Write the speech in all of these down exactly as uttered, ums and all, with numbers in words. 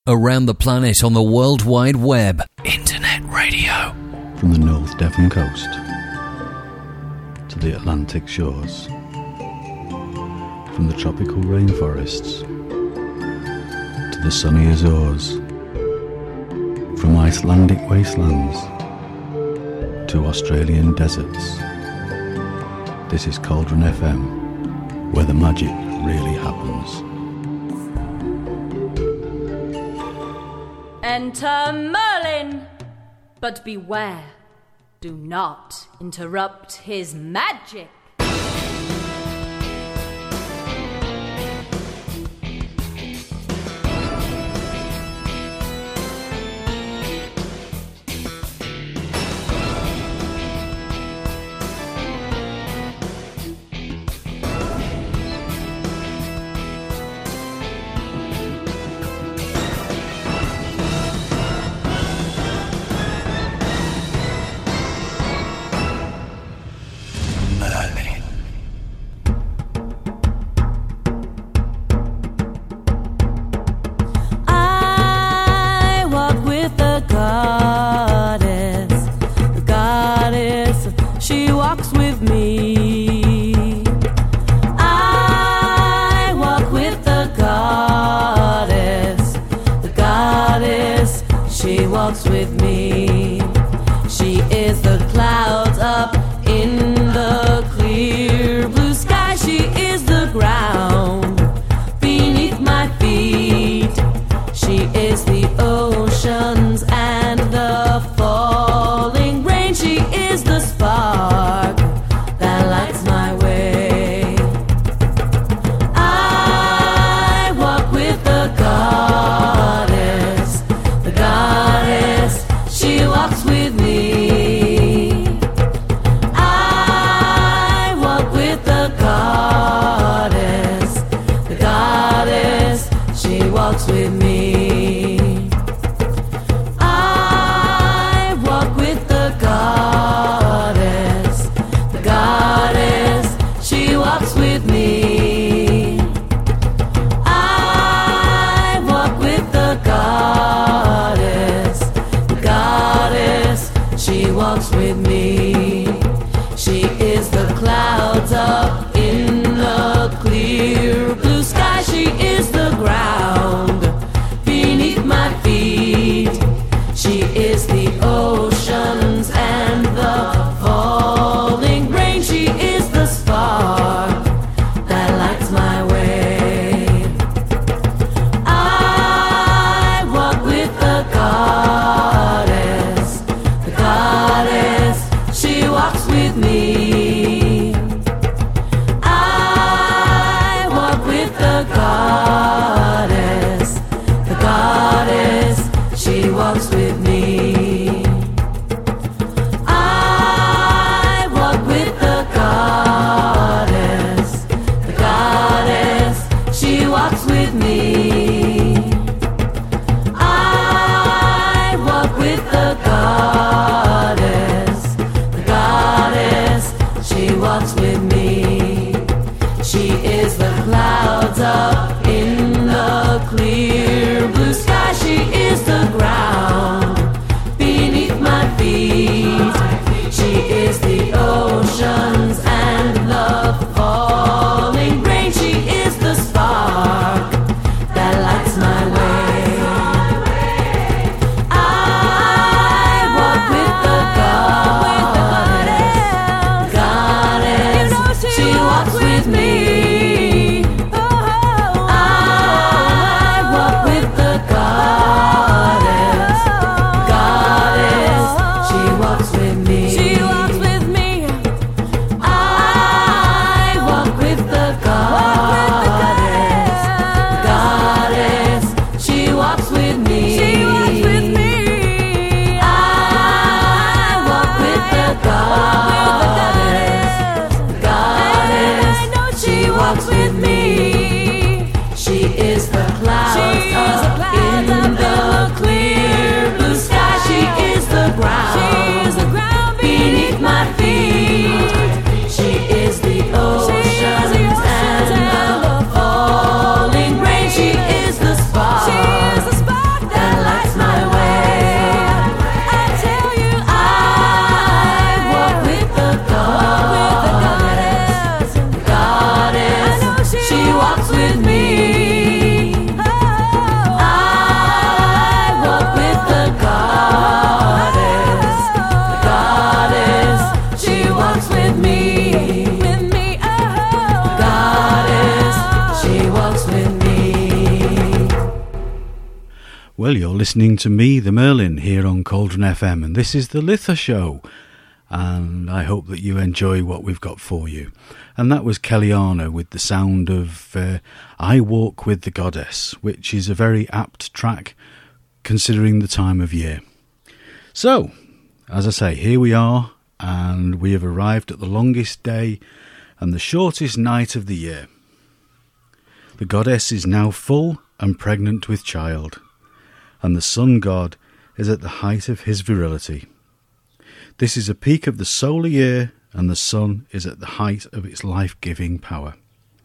Around the planet on the World Wide Web. Internet radio. From the North Devon coast to the Atlantic shores. From the tropical rainforests to the sunny Azores. From Icelandic wastelands to Australian deserts. This is Cauldron F M, where the magic really happens. Enter Merlin, but beware, do not interrupt his magic. She is the spark. Well, you're listening to me, the Merlin, here on Cauldron F M, and this is the Litha Show, and I hope that you enjoy what we've got for you. And that was Kellyanna with the sound of uh, I Walk with the Goddess, which is a very apt track considering the time of year. So, as I say, here we are, and we have arrived at the longest day and the shortest night of the year. The goddess is now full and pregnant with child, and the sun god is at the height of his virility. This is a peak of the solar year, and the sun is at the height of its life-giving power.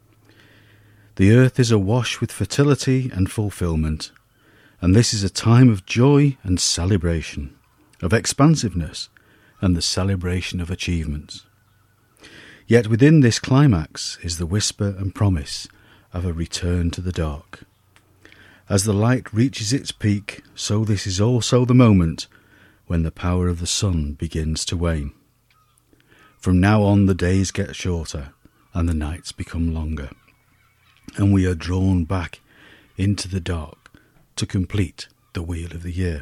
The earth is awash with fertility and fulfillment, and this is a time of joy and celebration, of expansiveness and the celebration of achievements. Yet within this climax is the whisper and promise of a return to the dark. As the light reaches its peak, so this is also the moment when the power of the sun begins to wane. From now on the days get shorter and the nights become longer, and we are drawn back into the dark to complete the wheel of the year.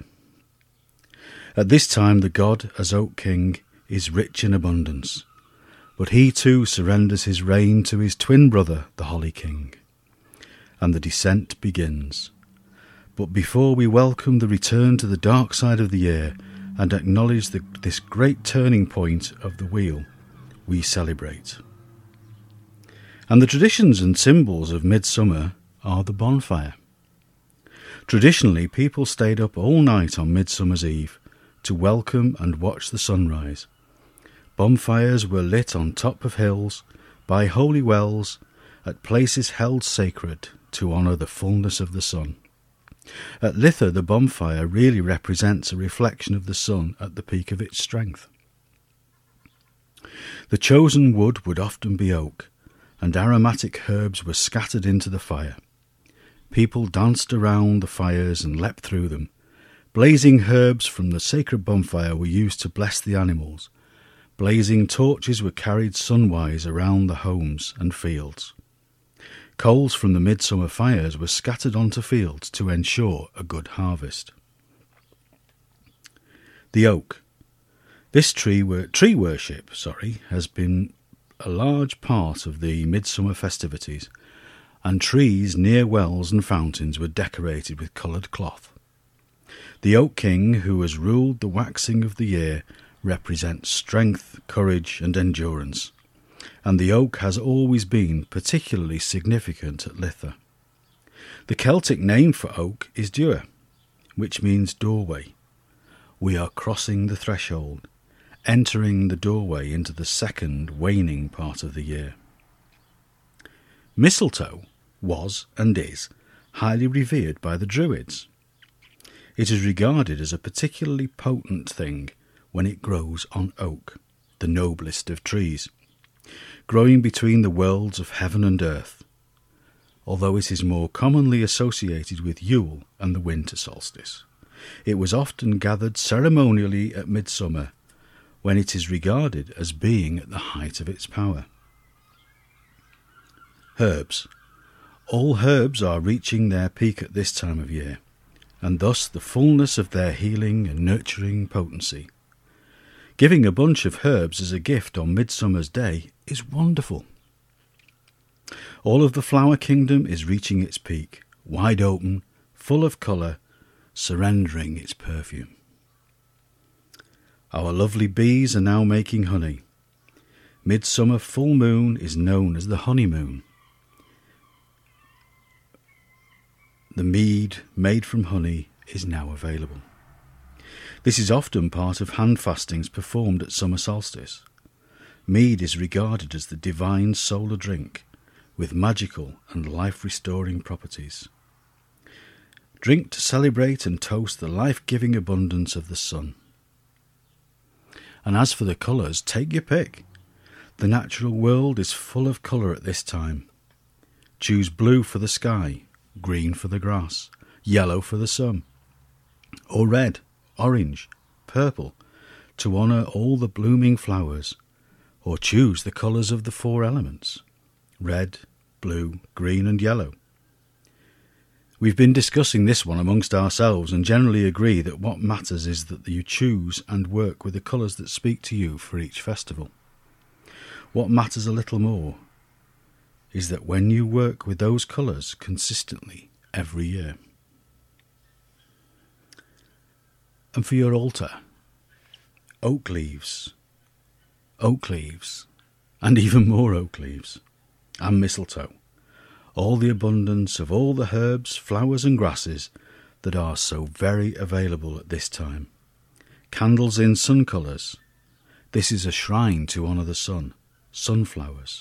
At this time the god, as Oak King, is rich in abundance, but he too surrenders his reign to his twin brother, the Holly King, and the descent begins. But before we welcome the return to the dark side of the year and acknowledge the, this great turning point of the wheel, we celebrate. And the traditions and symbols of midsummer are the bonfire. Traditionally, people stayed up all night on Midsummer's Eve to welcome and watch the sunrise. Bonfires were lit on top of hills, by holy wells, at places held sacred to honour the fullness of the sun. At Litha, the bonfire really represents a reflection of the sun at the peak of its strength. The chosen wood would often be oak, and aromatic herbs were scattered into the fire. People danced around the fires and leapt through them. Blazing herbs from the sacred bonfire were used to bless the animals. Blazing torches were carried sunwise around the homes and fields. Coals from the midsummer fires were scattered onto fields to ensure a good harvest. The oak. This tree, wor- tree worship sorry, has been a large part of the midsummer festivities, and trees near wells and fountains were decorated with coloured cloth. The Oak King, who has ruled the waxing of the year, represents strength, courage and endurance, and the oak has always been particularly significant at Litha. The Celtic name for oak is Dua, which means doorway. We are crossing the threshold, entering the doorway into the second waning part of the year. Mistletoe was and is highly revered by the Druids. It is regarded as a particularly potent thing when it grows on oak, the noblest of trees, growing between the worlds of heaven and earth, although it is more commonly associated with Yule and the winter solstice. It was often gathered ceremonially at midsummer, when it is regarded as being at the height of its power. Herbs. All herbs are reaching their peak at this time of year, and thus the fullness of their healing and nurturing potency. Giving a bunch of herbs as a gift on Midsummer's Day is wonderful. All of the flower kingdom is reaching its peak, wide open, full of colour, surrendering its perfume. Our lovely bees are now making honey. Midsummer full moon is known as the honeymoon. The mead made from honey is now available. This is often part of hand fastings performed at summer solstice. Mead is regarded as the divine solar drink, with magical and life-restoring properties. Drink to celebrate and toast the life-giving abundance of the sun. And as for the colours, take your pick. The natural world is full of colour at this time. Choose blue for the sky, green for the grass, yellow for the sun, or red, orange, purple, to honour all the blooming flowers, or choose the colours of the four elements, red, blue, green and yellow. We've been discussing this one amongst ourselves and generally agree that what matters is that you choose and work with the colours that speak to you for each festival. What matters a little more is that when you work with those colours consistently every year. And for your altar, oak leaves, oak leaves, and even more oak leaves, and mistletoe, all the abundance of all the herbs, flowers and grasses that are so very available at this time. Candles in sun colours. This is a shrine to honour the sun, sunflowers.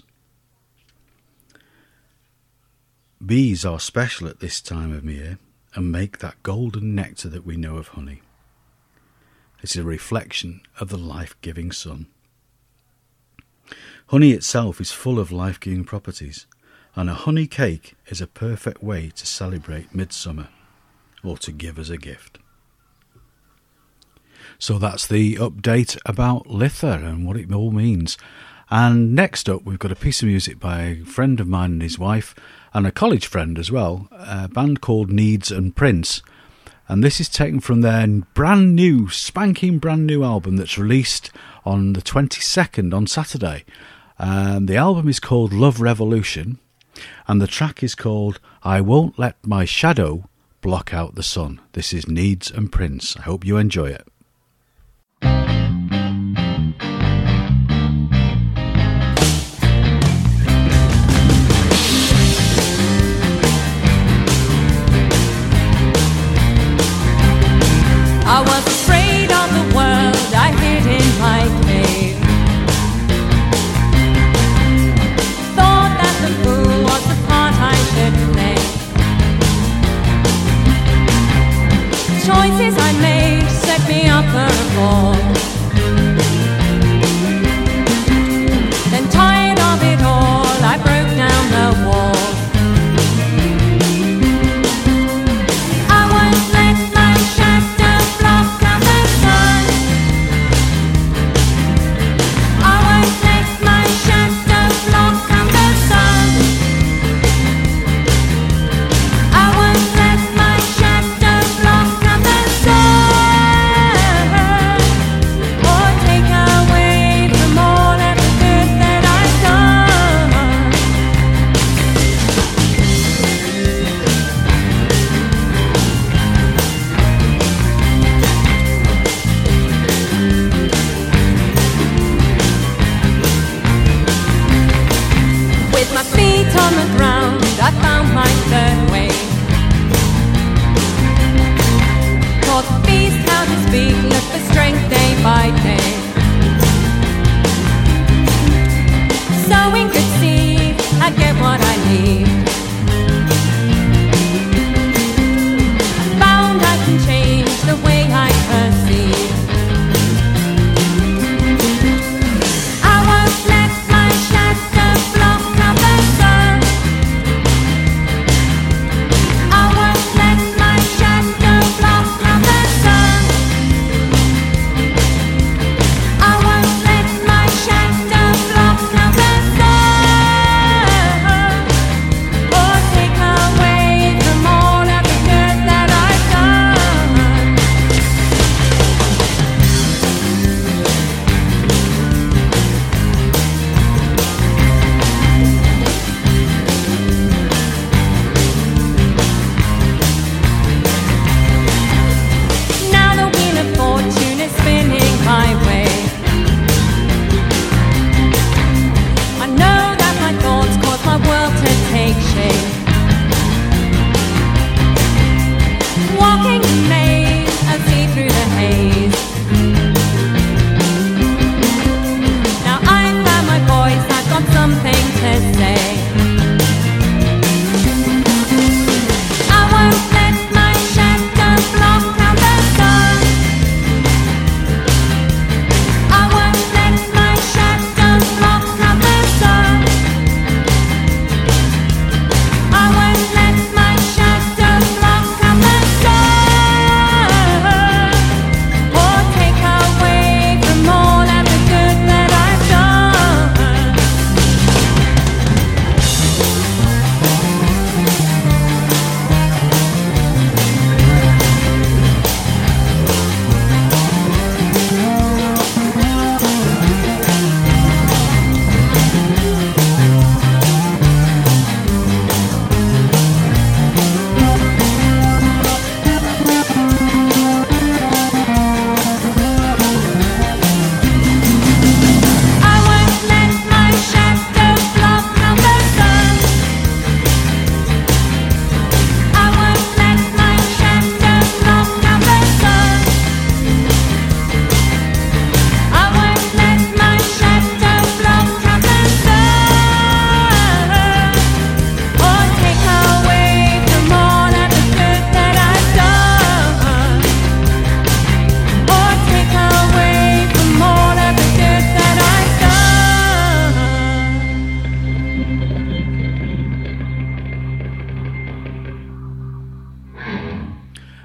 Bees are special at this time of year and make that golden nectar that we know of honey. It's a reflection of the life-giving sun. Honey itself is full of life-giving properties, and a honey cake is a perfect way to celebrate midsummer or to give as a gift. So that's the update about Litha and what it all means. And next up, we've got a piece of music by a friend of mine and his wife, and a college friend as well, a band called Needs and Prince. And this is taken from their brand new, spanking brand new album that's released on the twenty-second on Saturday. Um, the album is called Love Revolution, and the track is called I Won't Let My Shadow Block Out the Sun. This is Needs and Prince. I hope you enjoy it. I was afraid of the world, I hid in my cave. Thought that the fool was the part I should play. Choices I made set me up for a fall. Then tired of it all, I broke down the wall. Take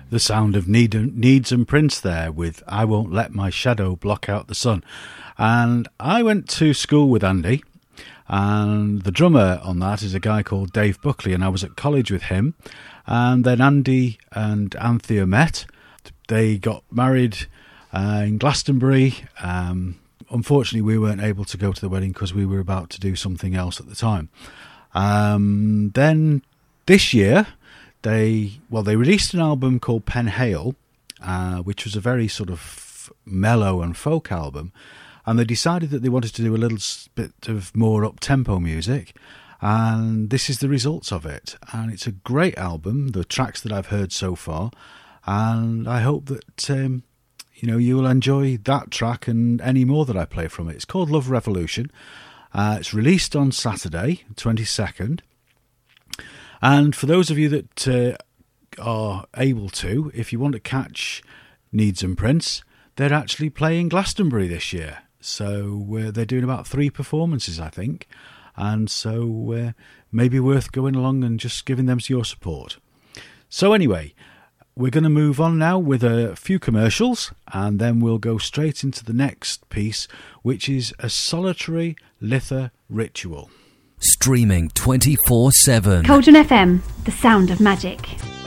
The sound of Need, Needs and Prince there with I Won't Let My Shadow Block Out the Sun. And I went to school with Andy, and the drummer on that is a guy called Dave Buckley, and I was at college with him. And then Andy and Anthea met. They got married uh, in Glastonbury. Um, unfortunately, we weren't able to go to the wedding because we were about to do something else at the time. Um, then this year, they well they released an album called Penhale, uh, which was a very sort of mellow and folk album, and they decided that they wanted to do a little bit of more up-tempo music, and this is the results of it. And it's a great album, the tracks that I've heard so far, and I hope that um, you know you will enjoy that track and any more that I play from it. It's called Love Revolution. Uh, it's released on Saturday, twenty-second. And for those of you that uh, are able to, if you want to catch Needs and Prince, they're actually playing Glastonbury this year. So uh, they're doing about three performances, I think. And so uh, maybe worth going along and just giving them your support. So anyway, we're going to move on now with a few commercials, and then we'll go straight into the next piece, which is A Solitary Lither Ritual. Streaming twenty-four seven. Cauldron F M, the sound of magic.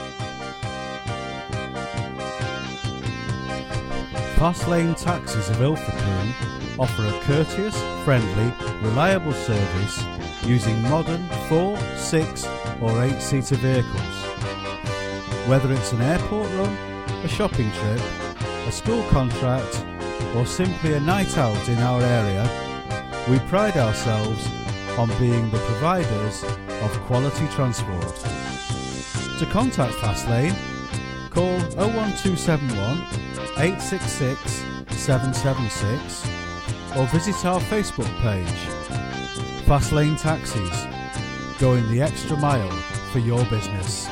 Fastlane Taxis of Ilfracombe offer a courteous, friendly, reliable service using modern four, six or eight-seater vehicles. Whether it's an airport run, a shopping trip, a school contract or simply a night out in our area, we pride ourselves on being the providers of quality transport. To contact Fastlane, call oh one two seven one, eight six six, seven seven six or visit our Facebook page. Fastlane Taxis, going the extra mile for your business.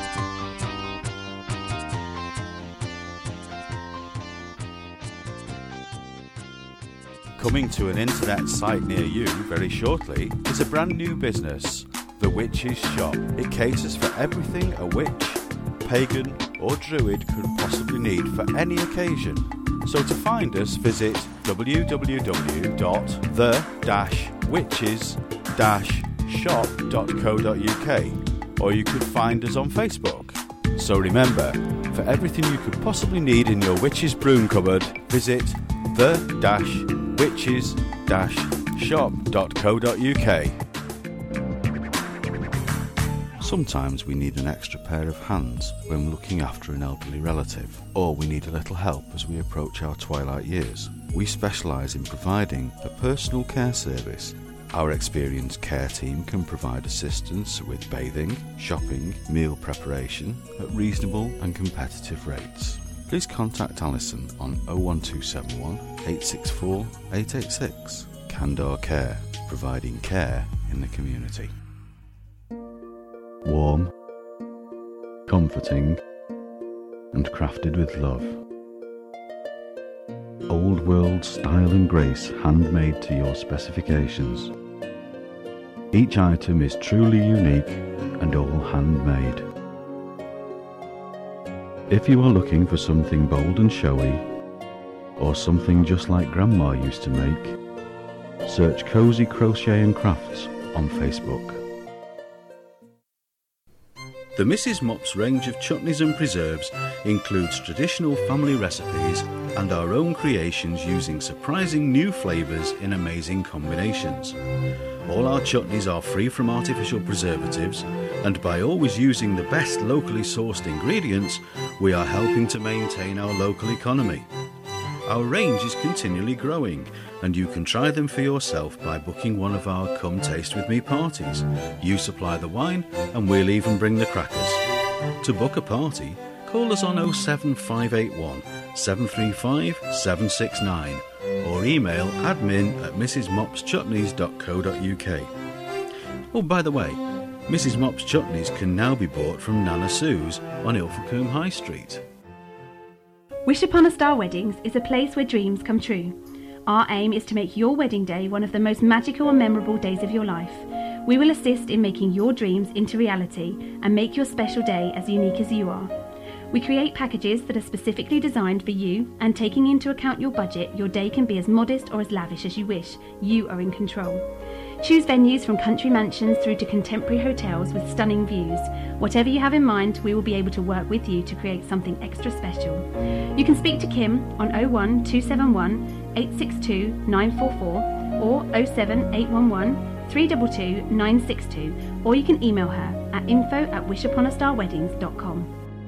Coming to an internet site near you very shortly is a brand new business, The Witch's Shop. It caters for everything a witch, pagan or druid could possibly need for any occasion. So to find us, visit w w w dot the dash witches dash shop dot co dot u k, or you could find us on Facebook. So remember, for everything you could possibly need in your witch's broom cupboard, visit the dash witches dash shop dot co dot u k. Sometimes we need an extra pair of hands when looking after an elderly relative, or we need a little help as we approach our twilight years. We specialise in providing a personal care service. Our experienced care team can provide assistance with bathing, shopping, meal preparation at reasonable and competitive rates. Please contact Alison on oh one two seven one, eight six four, eight eight six. Candor Care, providing care in the community. Warm, comforting, and crafted with love. Old world style and grace, handmade to your specifications. Each item is truly unique and all handmade. If you are looking for something bold and showy, or something just like Grandma used to make, search Cozy Crochet and Crafts on Facebook. The Missus Mops range of chutneys and preserves includes traditional family recipes and our own creations using surprising new flavours in amazing combinations. All our chutneys are free from artificial preservatives, and by always using the best locally sourced ingredients, we are helping to maintain our local economy. Our range is continually growing, and you can try them for yourself by booking one of our Come Taste With Me parties. You supply the wine, and we'll even bring the crackers. To book a party, call us on oh seven five eight one, seven three five, seven six nine or email admin at mrs mops chutneys dot co dot u k. Oh, by the way, Missus Mops chutneys can now be bought from Nana Sue's on Ilfracombe High Street. Wish Upon a Star Weddings is a place where dreams come true. Our aim is to make your wedding day one of the most magical and memorable days of your life. We will assist in making your dreams into reality and make your special day as unique as you are. We create packages that are specifically designed for you, and taking into account your budget, your day can be as modest or as lavish as you wish. You are in control. Choose venues from country mansions through to contemporary hotels with stunning views. Whatever you have in mind, we will be able to work with you to create something extra special. You can speak to Kim on oh one two seven one eight six two nine four four or oh seven eight one one three two two nine six two, or you can email her at info at wishuponastarweddings dot com.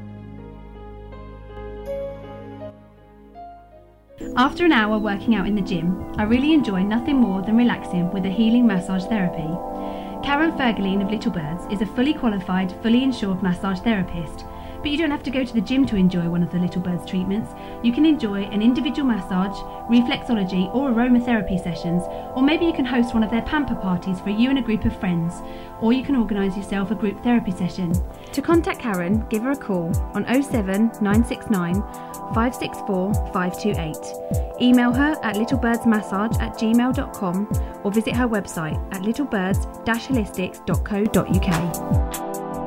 After an hour working out in the gym, I really enjoy nothing more than relaxing with a healing massage therapy. Karen Fergaline of Little Birds is a fully qualified, fully insured massage therapist, but you don't have to go to the gym to enjoy one of the Little Birds treatments. You can enjoy an individual massage, reflexology or aromatherapy sessions, or maybe you can host one of their pamper parties for you and a group of friends, or you can organise yourself a group therapy session. To contact Karen, give her a call on oh seven nine six nine five six four five two eight. Email her at littlebirdsmassage at gmail dot com or visit her website at littlebirds dash holistics dot co dot uk.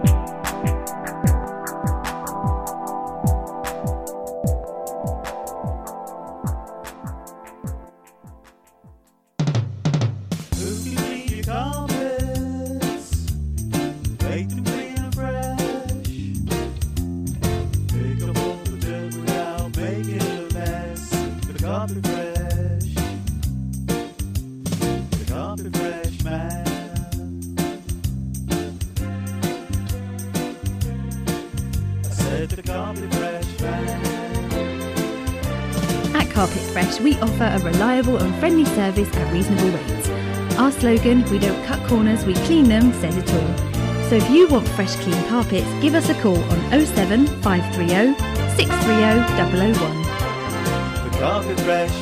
We offer a reliable and friendly service at reasonable rates. Our slogan, "We don't cut corners, we clean them," says it all. So if you want fresh, clean carpets, give us a call on oh seven five three oh six three oh oh oh one. The Carpet Fresh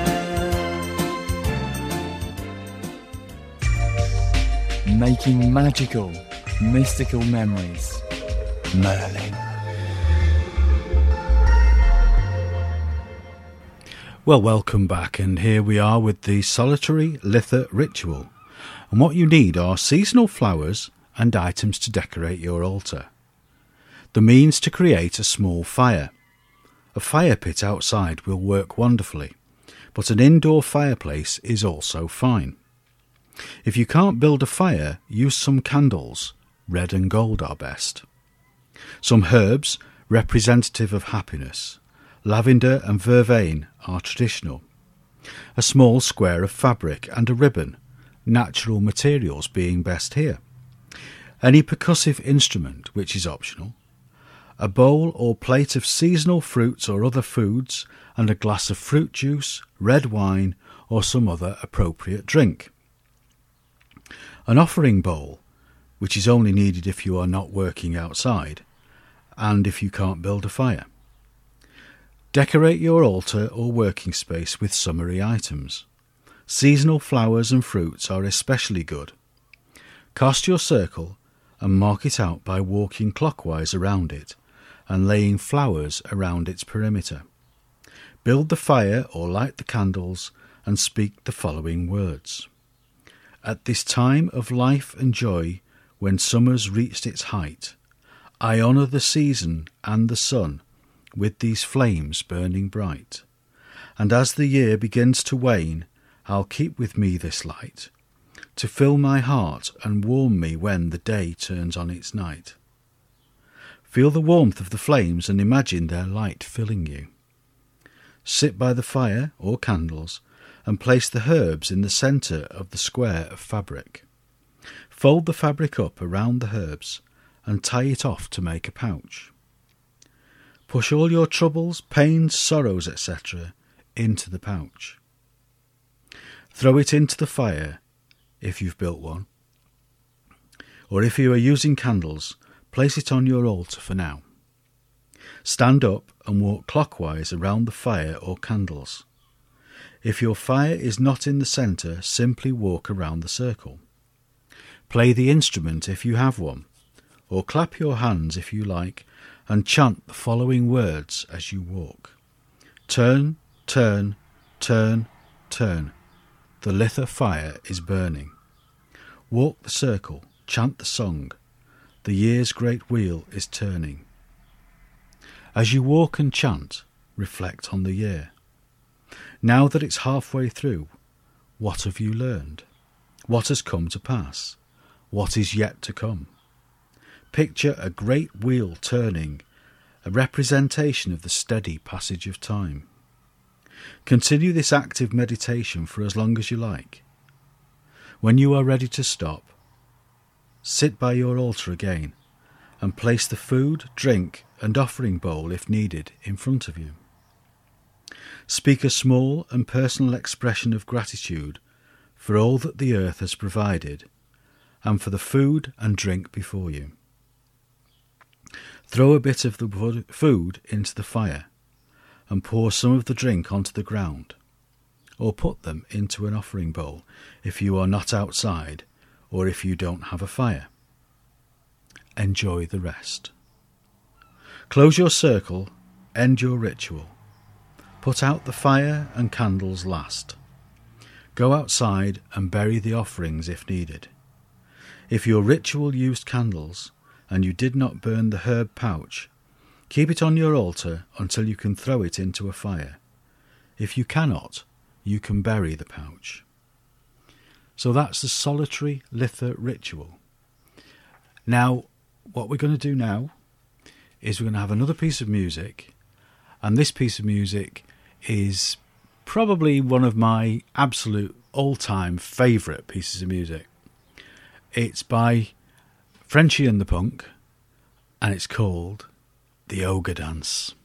Man. Making magical, mystical memories. Merlin. Well, welcome back, and here we are with the solitary Litha ritual. And what you need are seasonal flowers and items to decorate your altar. The means to create a small fire. A fire pit outside will work wonderfully, but an indoor fireplace is also fine. If you can't build a fire, use some candles. Red and gold are best. Some herbs representative of happiness. Lavender and vervain are traditional. A small square of fabric and a ribbon, natural materials being best here. Any percussive instrument, which is optional. A bowl or plate of seasonal fruits or other foods, and a glass of fruit juice, red wine, or some other appropriate drink. An offering bowl, which is only needed if you are not working outside, and if you can't build a fire. Decorate your altar or working space with summery items. Seasonal flowers and fruits are especially good. Cast your circle and mark it out by walking clockwise around it and laying flowers around its perimeter. Build the fire or light the candles and speak the following words. At this time of life and joy, when summer's reached its height, I honour the season and the sun with these flames burning bright. And as the year begins to wane, I'll keep with me this light, to fill my heart and warm me when the day turns on its night. Feel the warmth of the flames and imagine their light filling you. Sit by the fire or candles and place the herbs in the centre of the square of fabric. Fold the fabric up around the herbs and tie it off to make a pouch. Push all your troubles, pains, sorrows, et cetera into the pouch. Throw it into the fire, if you've built one. Or if you are using candles, place it on your altar for now. Stand up and walk clockwise around the fire or candles. If your fire is not in the centre, simply walk around the circle. Play the instrument if you have one, or clap your hands if you like, and chant the following words as you walk. Turn, turn, turn, turn. The Litha fire is burning. Walk the circle, chant the song. The year's great wheel is turning. As you walk and chant, reflect on the year. Now that it's halfway through, what have you learned? What has come to pass? What is yet to come? Picture a great wheel turning, a representation of the steady passage of time. Continue this active meditation for as long as you like. When you are ready to stop, sit by your altar again and place the food, drink and offering bowl, if needed, in front of you. Speak a small and personal expression of gratitude for all that the earth has provided and for the food and drink before you. Throw a bit of the food into the fire and pour some of the drink onto the ground, or put them into an offering bowl if you are not outside or if you don't have a fire. Enjoy the rest. Close your circle, end your ritual. Put out the fire and candles last. Go outside and bury the offerings if needed. If your ritual used candles and you did not burn the herb pouch, keep it on your altar until you can throw it into a fire. If you cannot, you can bury the pouch. So that's the solitary Litha ritual. Now, what we're going to do now is we're going to have another piece of music, and this piece of music is probably one of my absolute all-time favourite pieces of music. It's by Frenchy and the Punk, and it's called The Ogre Dance.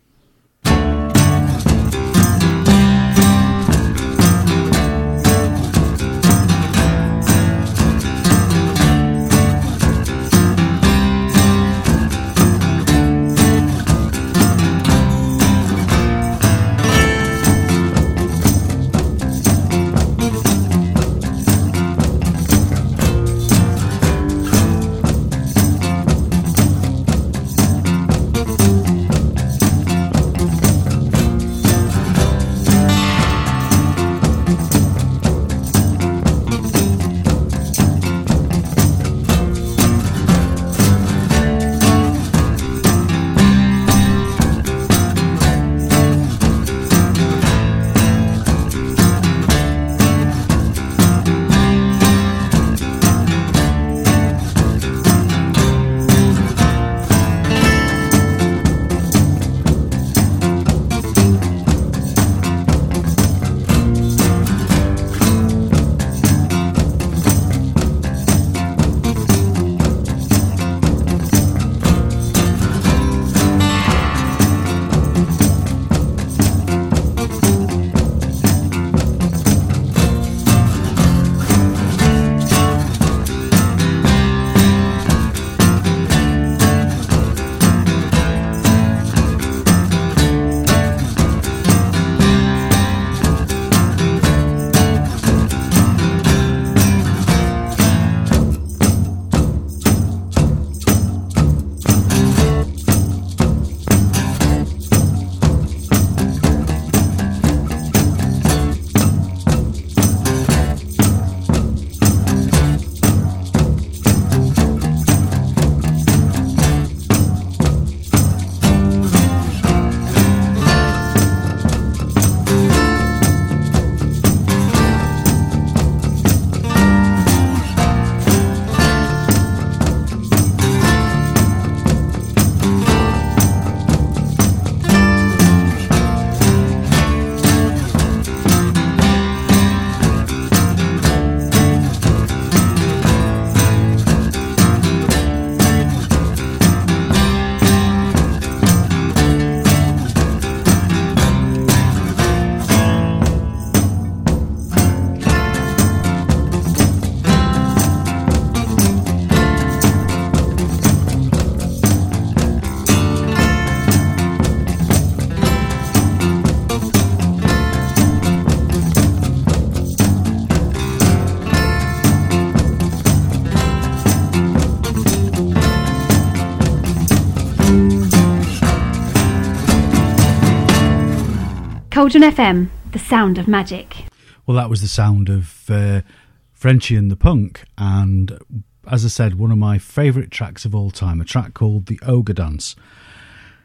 Cauldron F M, the sound of magic. Well, that was the sound of uh, Frenchy and the Punk, and as I said, one of my favourite tracks of all time, a track called The Ogre Dance.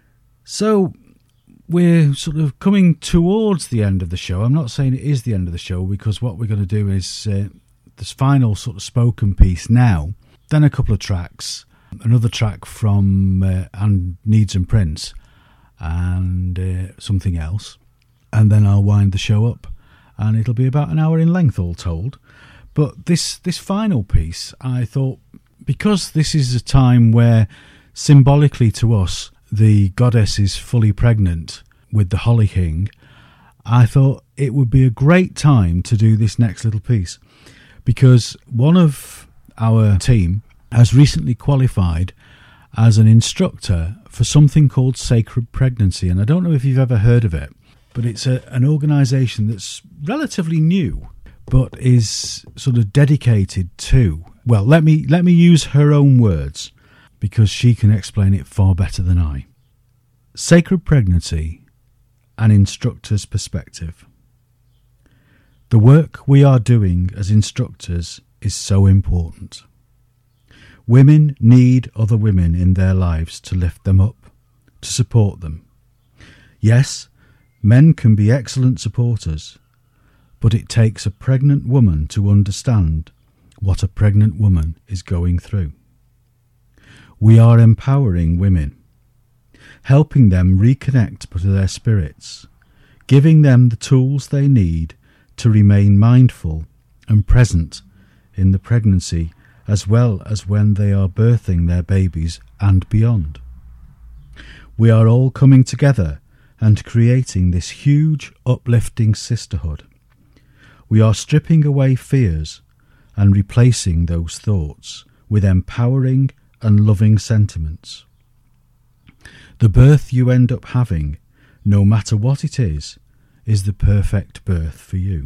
So we're sort of coming towards the end of the show. I'm not saying it is the end of the show, because what we're going to do is uh, this final sort of spoken piece now, then a couple of tracks, another track from uh, and Needs and Prince, and uh, something else, and then I'll wind the show up, and it'll be about an hour in length all told. But this this final piece, I thought, because this is a time where symbolically to us the goddess is fully pregnant with the Hollyking, I thought it would be a great time to do this next little piece, because one of our team has recently qualified as an instructor for something called Sacred Pregnancy. And I don't know if you've ever heard of it, but it's a, an organisation that's relatively new, but is sort of dedicated to, well, let me let me use her own words, because she can explain it far better than I. Sacred Pregnancy, an instructor's perspective. The work we are doing as instructors is so important. Women need other women in their lives to lift them up, to support them. Yes, men can be excellent supporters, but it takes a pregnant woman to understand what a pregnant woman is going through. We are empowering women, helping them reconnect to their spirits, giving them the tools they need to remain mindful and present in the pregnancy, as well as when they are birthing their babies and beyond. We are all coming together and creating this huge, uplifting sisterhood. We are stripping away fears and replacing those thoughts with empowering and loving sentiments. The birth you end up having, no matter what it is, is the perfect birth for you.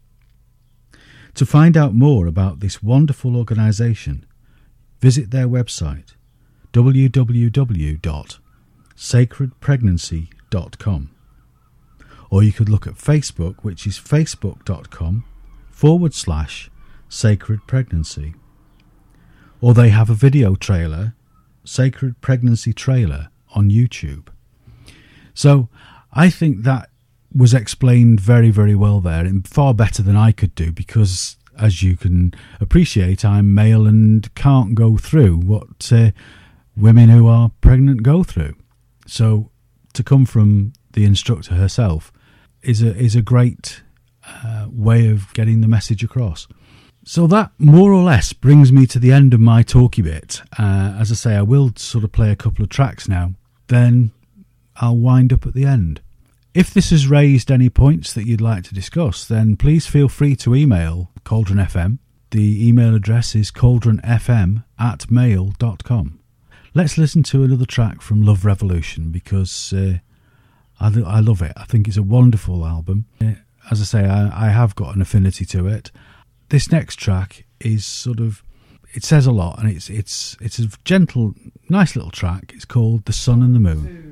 To find out more about this wonderful organisation, visit their website w w w dot sacred pregnancy dot com, or you could look at Facebook, which is facebook.com forward slash sacred pregnancy, or they have a video trailer, Sacred Pregnancy Trailer, on YouTube. So I think that was explained very, very well there, and far better than I could do, because as you can appreciate, I'm male and can't go through what uh, women who are pregnant go through. So to come from the instructor herself is a is a great uh, way of getting the message across. So that more or less brings me to the end of my talky bit. Uh, as I say, I will sort of play a couple of tracks now, then I'll wind up at the end. If this has raised any points that you'd like to discuss, then please feel free to email Cauldron F M. The email address is cauldron f m at mail dot com. Let's listen to another track from Love Revolution, because uh, I, I love it. I think it's a wonderful album. Uh, as I say, I, I have got an affinity to it. This next track is sort of, it says a lot, and it's it's it's a gentle, nice little track. It's called The Sun and the Moon.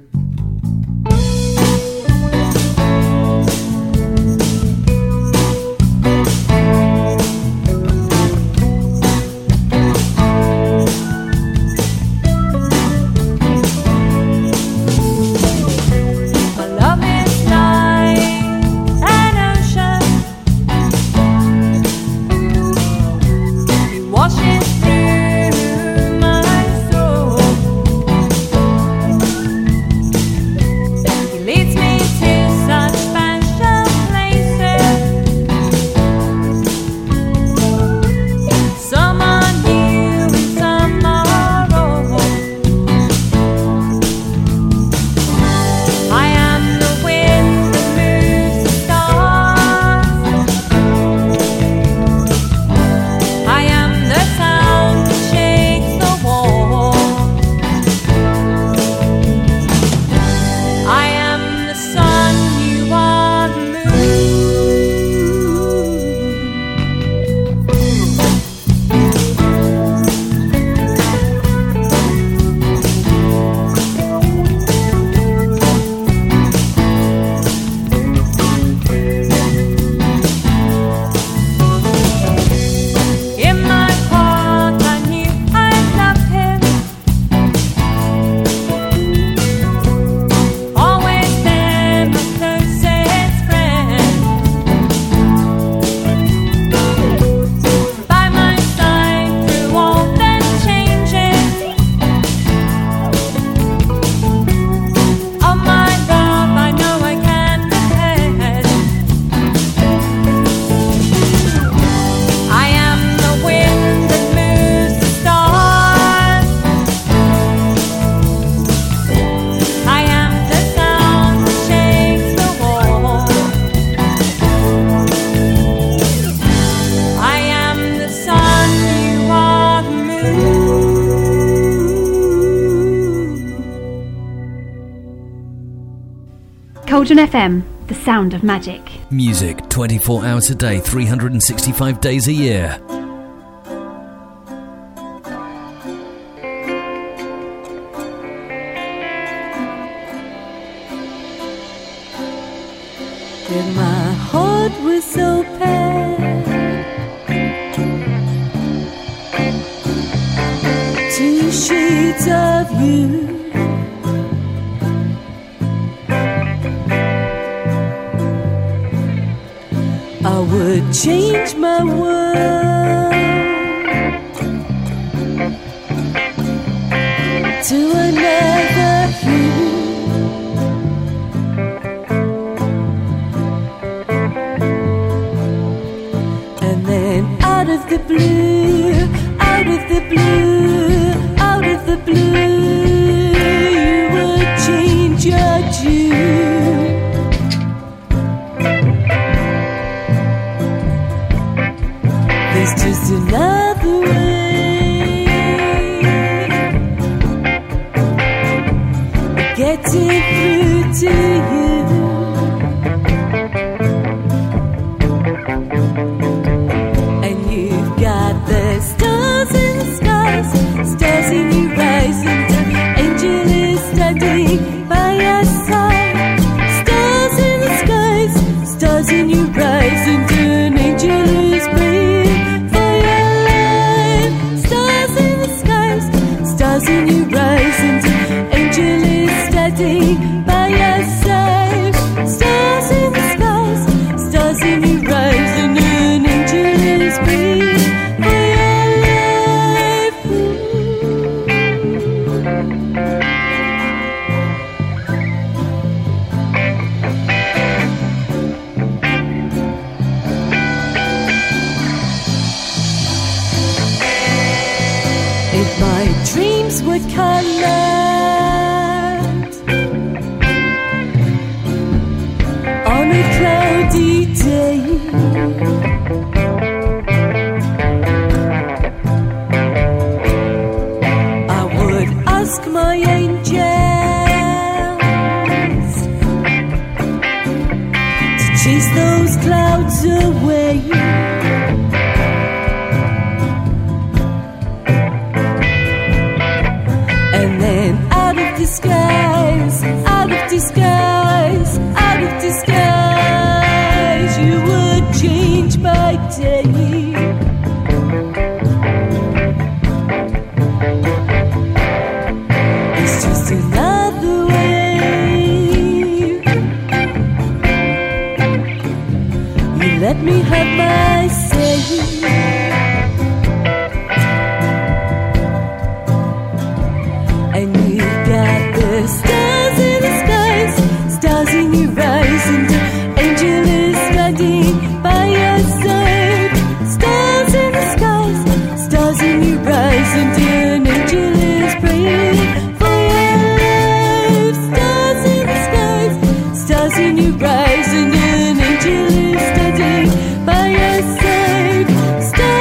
Through my soul, Cauldron F M, the sound of magic. Music twenty-four hours a day, three hundred sixty-five days a year. When my heart was so pale, two shades of you, I would change my world to another you. And then out of the blue, out of the blue, out of the blue, you would change your tune. There's just another way of getting through to you. And you've got the stars in the skies, stars in your eyes, and an angel is standing by your side. Stars in the skies, stars in your eyes, and an angel is praying for your life. Stars in the skies, stars in your eyes, and an angel is standing by your side. Stars in the skies, stars in your eyes, and an angel is praying for your life. If my dreams were colored on a cloudy day, I would ask my angels to chase those clouds away. And then out of disguise, out of disguise, out of disguise, you would change my day. It's just another way. You let me have my say. And you got the stars in the skies, stars in your eyes, and an angel is standing by your side. Stars in the skies, stars in your eyes, and an angel is praying for your life. Stars in the skies, stars in your eyes, and an angel is standing by your side. Stars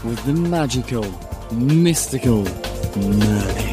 with the magical, mystical Merlin.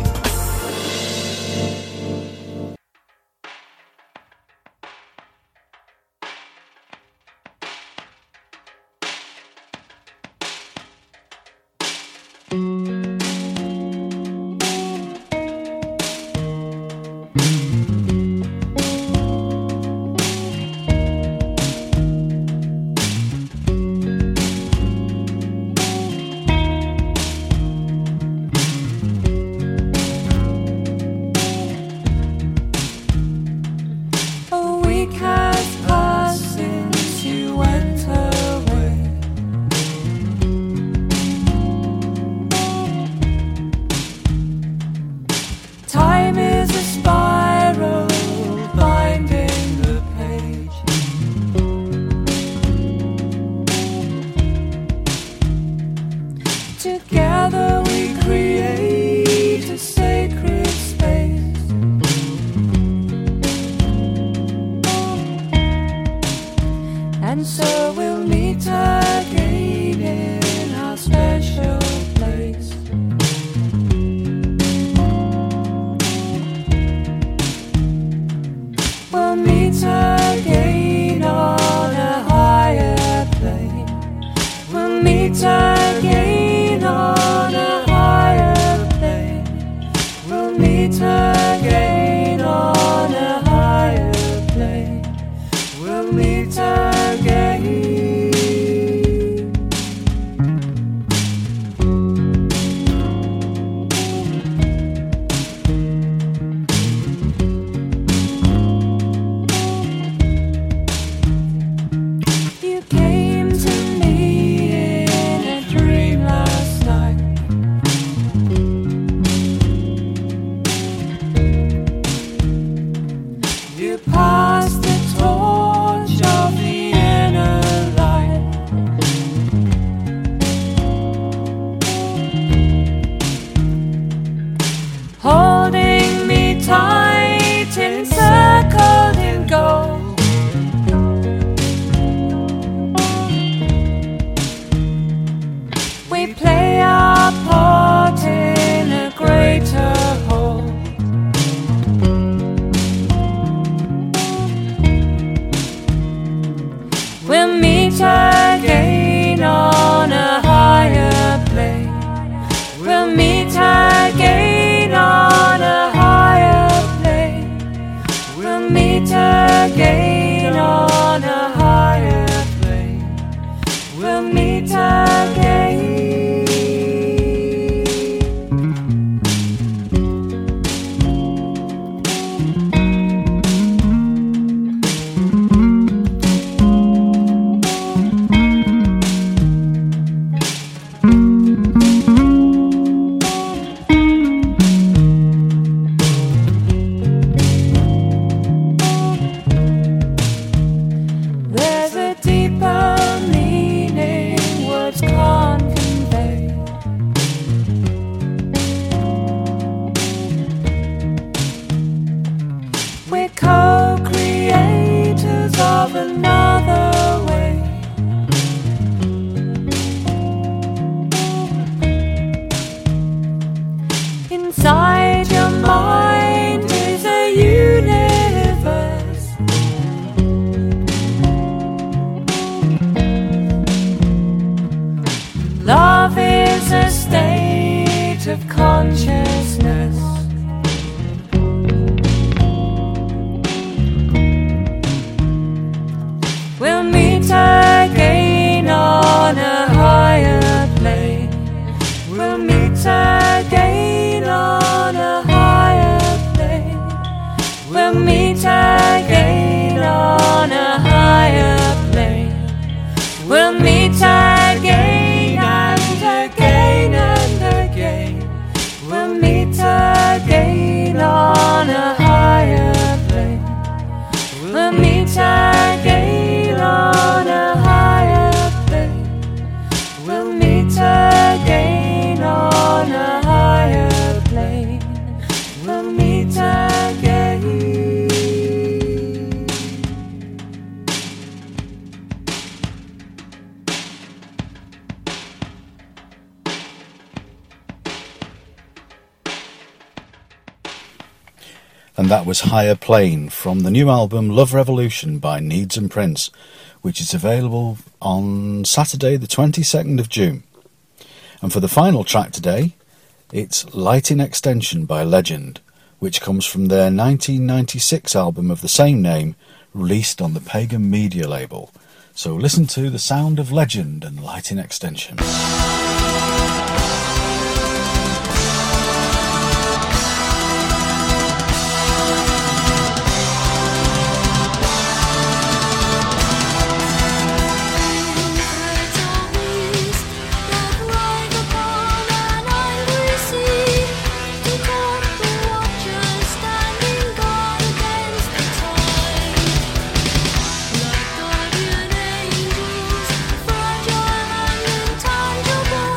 We'll meet And that was Higher Plane from the new album Love Revolution by Needs and Prince, which is available on Saturday the twenty-second of June. And for the final track today, it's Light in Extension by Legend, which comes from their nineteen ninety-six album of the same name, released on the Pagan Media label. So listen to the sound of Legend and Light in Extension. Like guardian angels, fragile and intangible.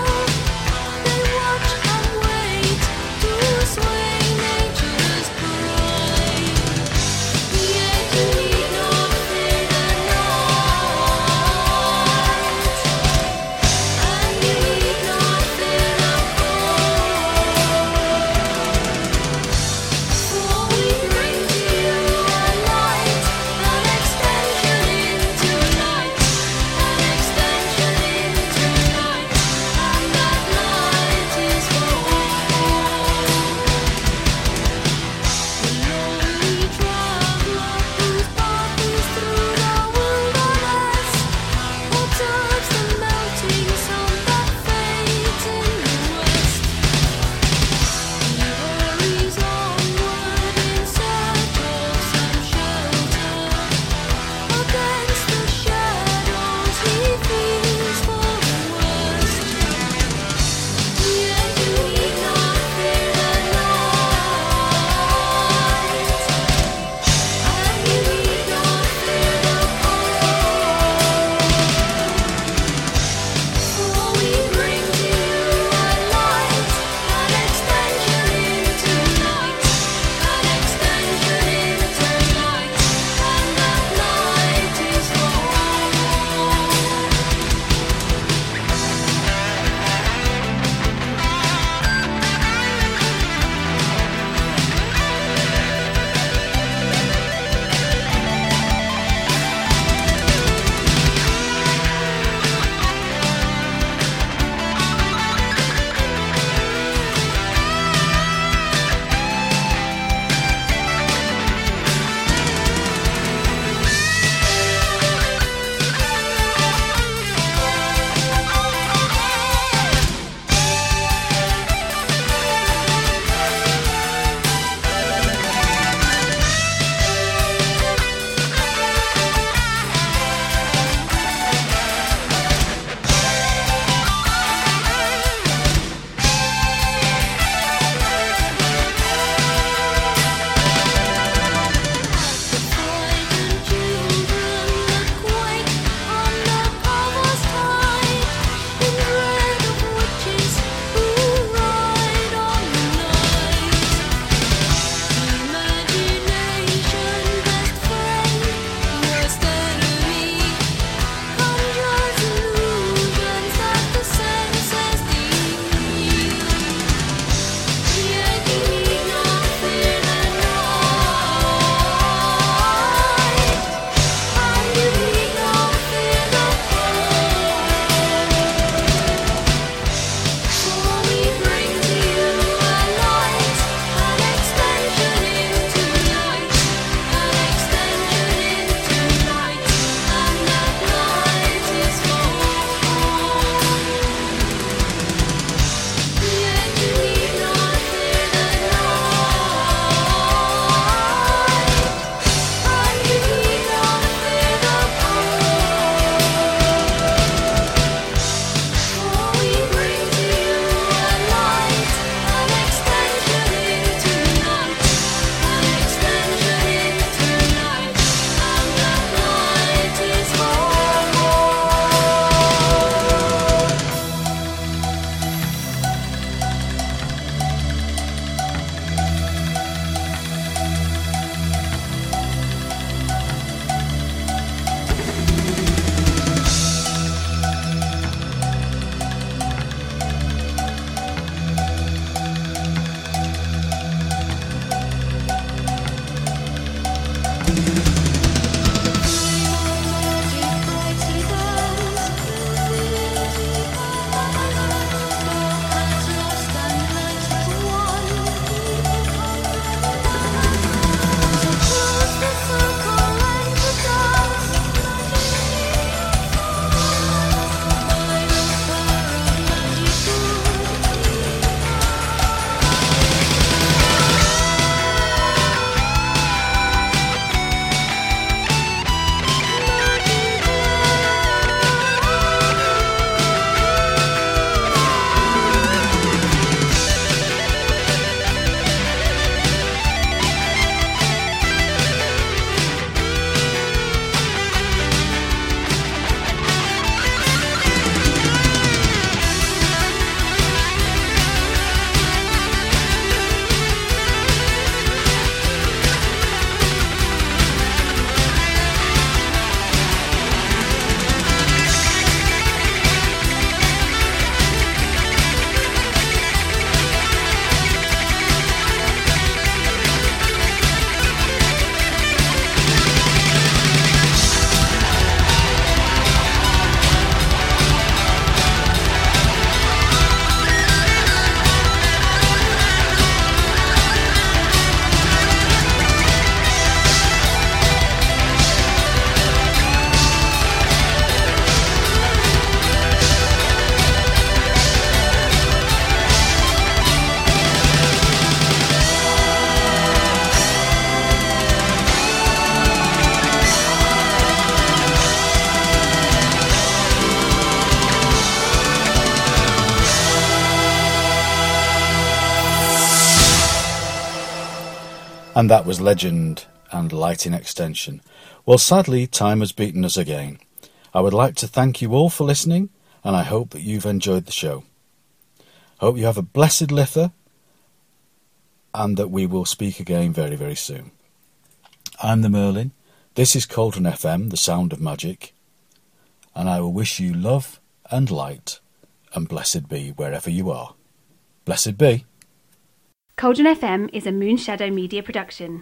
And that was Legend and Light in Extension. Well, sadly, time has beaten us again. I would like to thank you all for listening, and I hope that you've enjoyed the show. Hope you have a blessed Litha, and that we will speak again very, very soon. I'm the Merlin. This is Cauldron F M, the sound of magic, and I will wish you love and light, and blessed be wherever you are. Blessed be. Cauldron F M is a Moonshadow Media production.